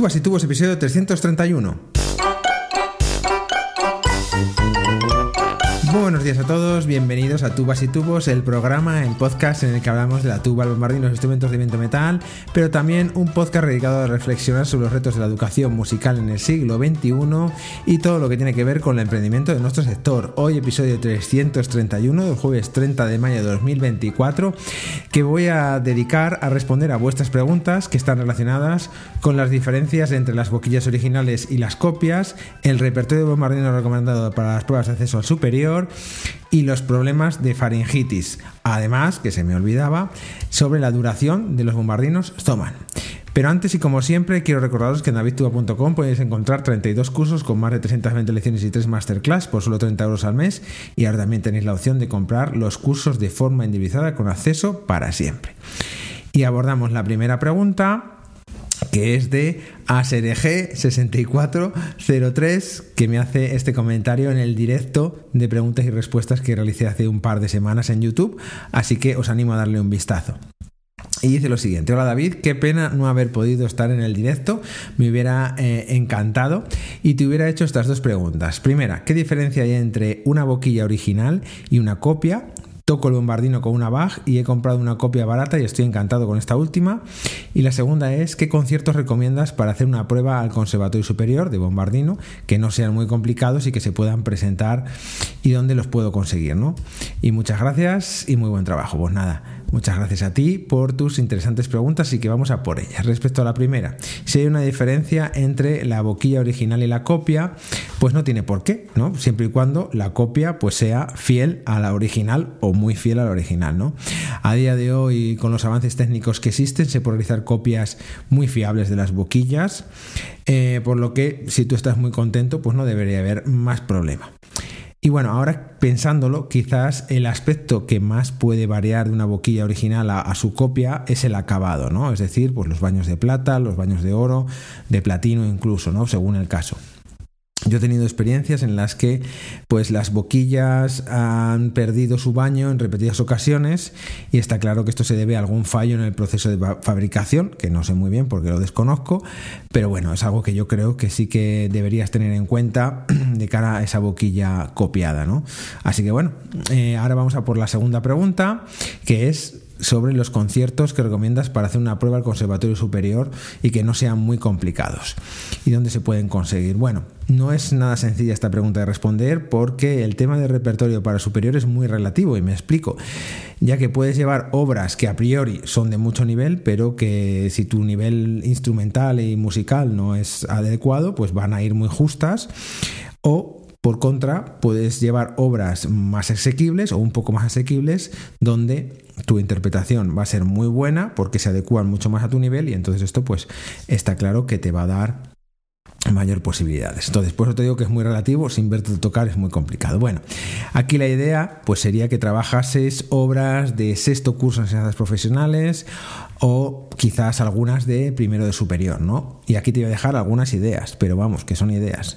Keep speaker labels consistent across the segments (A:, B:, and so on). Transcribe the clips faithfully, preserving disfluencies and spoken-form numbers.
A: Tubas y Tubos, episodio trescientos treinta y uno. Buenos días a todos, bienvenidos a Tubas y Tubos, el programa, el podcast en el que hablamos de la tuba, el bombardín, los instrumentos de viento metal, pero también un podcast dedicado a reflexionar sobre los retos de la educación musical en el siglo veintiuno y todo lo que tiene que ver con el emprendimiento de nuestro sector. Hoy episodio trescientos treinta y uno del jueves treinta de mayo de dos mil veinticuatro, que voy a dedicar a responder a vuestras preguntas que están relacionadas con las diferencias entre las boquillas originales y las copias, el repertorio de bombardino recomendado para las pruebas de acceso al superior y los problemas de faringitis. Además, que se me olvidaba, sobre la duración de los bombardinos Thomann. Pero antes y como siempre, quiero recordaros que en david tuba punto com podéis encontrar treinta y dos cursos con más de trescientas veinte lecciones y tres masterclass por solo treinta euros al mes, y ahora también tenéis la opción de comprar los cursos de forma individualizada con acceso para siempre. Y abordamos la primera pregunta, que es de A S R G sesenta y cuatro cero tres, que me hace este comentario en el directo de preguntas y respuestas que realicé hace un par de semanas en YouTube, así que os animo a darle un vistazo. Y dice lo siguiente: hola David, qué pena no haber podido estar en el directo, me hubiera eh, encantado y te hubiera hecho estas dos preguntas. Primera, ¿qué diferencia hay entre una boquilla original y una copia? Toco el bombardino con una Bach y he comprado una copia barata y estoy encantado con esta última. Y la segunda es, ¿qué conciertos recomiendas para hacer una prueba al Conservatorio Superior de bombardino que no sean muy complicados y que se puedan presentar, y dónde los puedo conseguir, ¿no? Y muchas gracias y muy buen trabajo. Pues nada, muchas gracias a ti por tus interesantes preguntas y que vamos a por ellas. Respecto a la primera, si hay una diferencia entre la boquilla original y la copia, pues no tiene por qué, ¿no? Siempre y cuando la copia pues sea fiel a la original o muy fiel a la original, ¿no? A día de hoy, con los avances técnicos que existen, se puede realizar copias muy fiables de las boquillas, eh, por lo que si tú estás muy contento, pues no debería haber más problema. Y bueno, ahora pensándolo, quizás el aspecto que más puede variar de una boquilla original a, a su copia es el acabado, ¿no? Es decir, pues los baños de plata, los baños de oro, de platino incluso, ¿no? Según el caso. Yo he tenido experiencias en las que pues las boquillas han perdido su baño en repetidas ocasiones, y está claro que esto se debe a algún fallo en el proceso de fabricación, que no sé muy bien porque lo desconozco, pero bueno, es algo que yo creo que sí que deberías tener en cuenta de cara a esa boquilla copiada, ¿no? Así que bueno, eh, ahora vamos a por la segunda pregunta, que es sobre los conciertos que recomiendas para hacer una prueba al Conservatorio Superior y que no sean muy complicados. ¿Y dónde se pueden conseguir? Bueno, no es nada sencilla esta pregunta de responder, porque el tema de repertorio para superior es muy relativo, y me explico. Ya que puedes llevar obras que a priori son de mucho nivel, pero que si tu nivel instrumental y musical no es adecuado, pues van a ir muy justas. O por contra, puedes llevar obras más asequibles o un poco más asequibles, donde tu interpretación va a ser muy buena porque se adecúan mucho más a tu nivel, y entonces esto pues está claro que te va a dar mayor posibilidades. Entonces, por eso te digo que es muy relativo, sin verte tocar es muy complicado. Bueno, aquí la idea pues sería que trabajases obras de sexto curso en enseñanzas profesionales, o quizás algunas de primero de superior, ¿no? Y aquí te voy a dejar algunas ideas, pero vamos, que son ideas.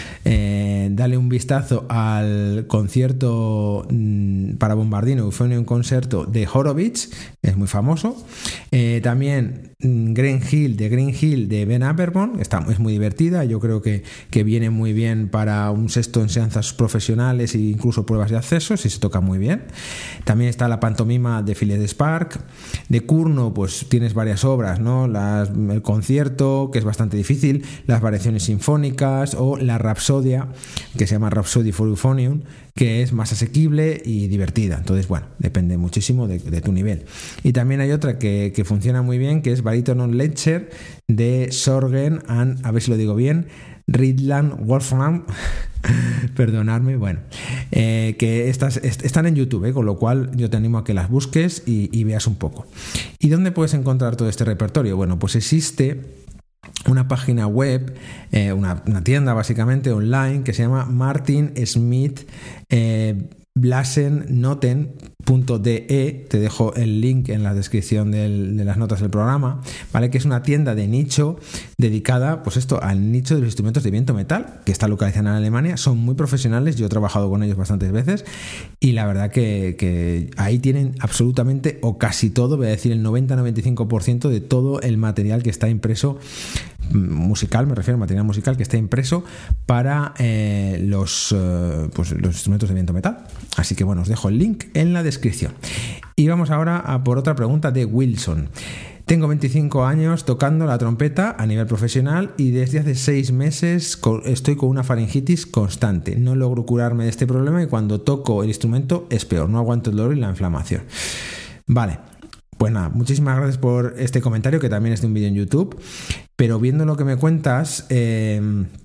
A: Eh, dale un vistazo al concierto mmm, para bombardino, Euphonium Concerto de Horowitz, es muy famoso. Eh, también mmm, Green Hill, de Green Hill de Ben Aberborn, está, es muy divertida, yo creo que, que viene muy bien para un sexto en enseñanzas profesionales e incluso pruebas de acceso, si se toca muy bien. También está la pantomima de Philip Spark. De Curno, pues tienes varias obras, ¿no? Las, el concierto, que es bastante difícil, las variaciones sinfónicas, o la Rapsodia, que se llama Rhapsody for Euphonium, que es más asequible y divertida. Entonces, bueno, depende muchísimo de, de tu nivel. Y también hay otra que, que funciona muy bien, que es Baritonon Lecture de Sorgen and, a ver si lo digo bien, Ridland Wolfram, perdonadme, bueno, eh, que estas est- están en YouTube, eh, con lo cual yo te animo a que las busques y, y veas un poco. ¿Y dónde puedes encontrar todo este repertorio? Bueno, pues existe una página web, eh, una, una tienda básicamente online, que se llama Martin Smith eh, Blasen Noten punto de. Te dejo el link en la descripción del, de las notas del programa, ¿vale? Que es una tienda de nicho dedicada, pues esto, al nicho de los instrumentos de viento metal, que está localizada en Alemania. Son muy profesionales, yo he trabajado con ellos bastantes veces, y la verdad que, que ahí tienen absolutamente, o casi todo, voy a decir el noventa a noventa y cinco por ciento de todo el material que está impreso musical, me refiero a material musical que está impreso para eh, los, eh, pues los instrumentos de viento metal. Así que bueno, os dejo el link en la descripción. Y vamos ahora a por otra pregunta de Wilson. Tengo veinticinco años tocando la trompeta a nivel profesional y desde hace seis meses estoy con una faringitis constante. No logro curarme de este problema y cuando toco el instrumento es peor. No aguanto el dolor y la inflamación. Vale, pues nada, muchísimas gracias por este comentario, que también es de un vídeo en YouTube. Pero viendo lo que me cuentas, eh,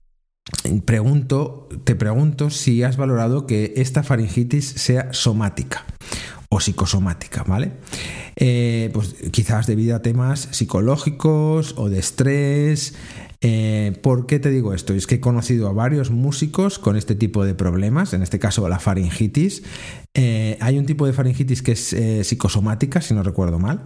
A: pregunto, te pregunto si has valorado que esta faringitis sea somática o psicosomática, ¿vale? Eh, pues quizás debido a temas psicológicos o de estrés. Eh, ¿Por qué te digo esto? Es que he conocido a varios músicos con este tipo de problemas, en este caso la faringitis. Eh, hay un tipo de faringitis que es eh, psicosomática, si no recuerdo mal.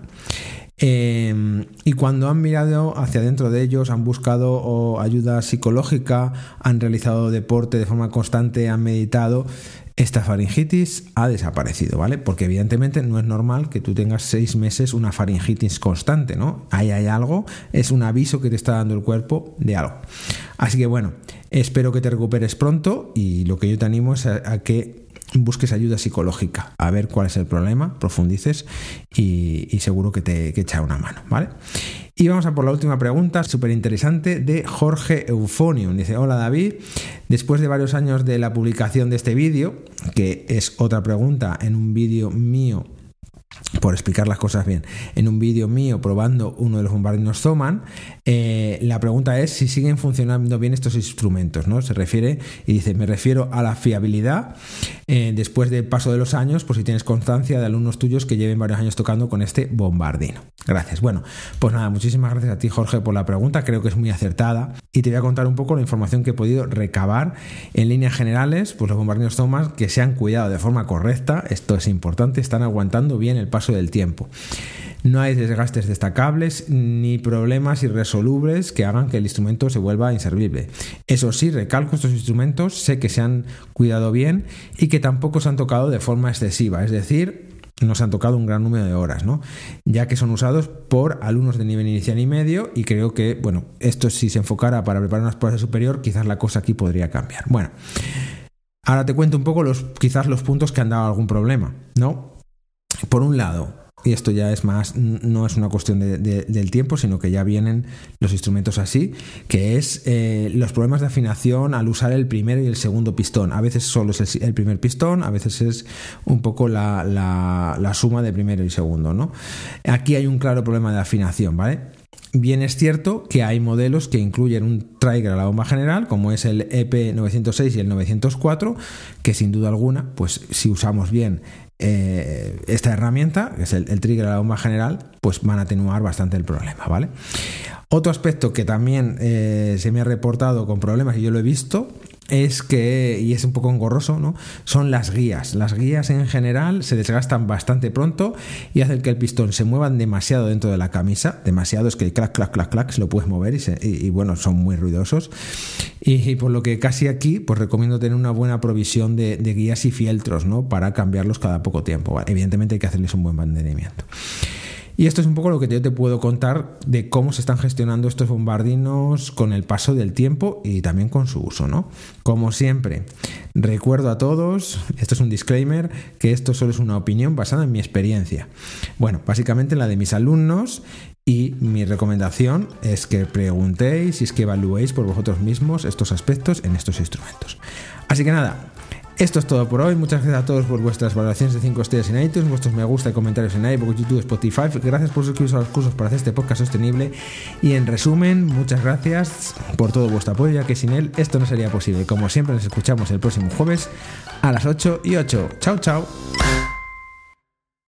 A: Eh, y cuando han mirado hacia dentro de ellos, han buscado oh, ayuda psicológica, han realizado deporte de forma constante, han meditado, esta faringitis ha desaparecido, ¿vale? Porque evidentemente no es normal que tú tengas seis meses una faringitis constante, ¿no? Ahí hay algo, es un aviso que te está dando el cuerpo de algo. Así que bueno, espero que te recuperes pronto y lo que yo te animo es a, a que busques ayuda psicológica, a ver cuál es el problema, profundices y, y seguro que te que echará una mano, ¿vale? Y vamos a por la última pregunta, súper interesante, de Jorge Euphonium. Dice: hola David, después de varios años de la publicación de este vídeo, que es otra pregunta en un vídeo mío, por explicar las cosas bien, en un vídeo mío probando uno de los bombardinos Thomann, eh, la pregunta es si siguen funcionando bien estos instrumentos, ¿no? Se refiere, y dice, me refiero a la fiabilidad eh, después del paso de los años, por si tienes constancia de alumnos tuyos que lleven varios años tocando con este bombardino. Gracias. Bueno, pues nada, muchísimas gracias a ti, Jorge, por la pregunta, creo que es muy acertada y te voy a contar un poco la información que he podido recabar en líneas generales. Pues los bombardinos Thomann, que se han cuidado de forma correcta, esto es importante, están aguantando bien el paso del tiempo. No hay desgastes destacables ni problemas irresolubles que hagan que el instrumento se vuelva inservible. Eso sí, recalco, estos instrumentos sé que se han cuidado bien y que tampoco se han tocado de forma excesiva, es decir, no se han tocado un gran número de horas, ¿no? Ya que son usados por alumnos de nivel inicial y medio, y creo que, bueno, esto si se enfocara para preparar unas pruebas de superior, quizás la cosa aquí podría cambiar. Bueno, ahora te cuento un poco los, quizás los puntos que han dado algún problema, ¿no? Por un lado, y esto ya es más, no es una cuestión de, de, del tiempo, sino que ya vienen los instrumentos así, que es eh, los problemas de afinación al usar el primer y el segundo pistón. A veces solo es el, el primer pistón, a veces es un poco la, la, la suma de primero y segundo, ¿no? Aquí hay un claro problema de afinación, ¿vale? Bien es cierto que hay modelos que incluyen un trigger a la bomba general, como es el E P novecientos seis y el novecientos cuatro, que sin duda alguna, pues si usamos bien eh, esta herramienta, que es el, el trigger a la bomba general, pues van a atenuar bastante el problema, ¿vale? Otro aspecto que también eh, se me ha reportado con problemas y yo lo he visto es que, y es un poco engorroso, ¿no? Son las guías. Las guías en general se desgastan bastante pronto y hacen que el pistón se mueva demasiado dentro de la camisa. Demasiado, es que clac, clac, clac, clac, se lo puedes mover y, se, y, y bueno, son muy ruidosos. Y, y por lo que casi aquí, pues recomiendo tener una buena provisión de, de guías y fieltros, ¿no? Para cambiarlos cada poco tiempo. ¿Vale? Evidentemente hay que hacerles un buen mantenimiento. Y esto es un poco lo que yo te puedo contar de cómo se están gestionando estos bombardinos con el paso del tiempo y también con su uso, ¿no? Como siempre, recuerdo a todos, esto es un disclaimer, que esto solo es una opinión basada en mi experiencia. Bueno, básicamente la de mis alumnos, y mi recomendación es que preguntéis y es que evaluéis por vosotros mismos estos aspectos en estos instrumentos. Así que nada, esto es todo por hoy. Muchas gracias a todos por vuestras valoraciones de cinco estrellas en iTunes, vuestros me gusta y comentarios en iVoox, YouTube, Spotify. Gracias por suscribiros a los cursos para hacer este podcast sostenible. Y en resumen, muchas gracias por todo vuestro apoyo, ya que sin él esto no sería posible. Como siempre, nos escuchamos el próximo jueves a las ocho y ocho. Chao, chao.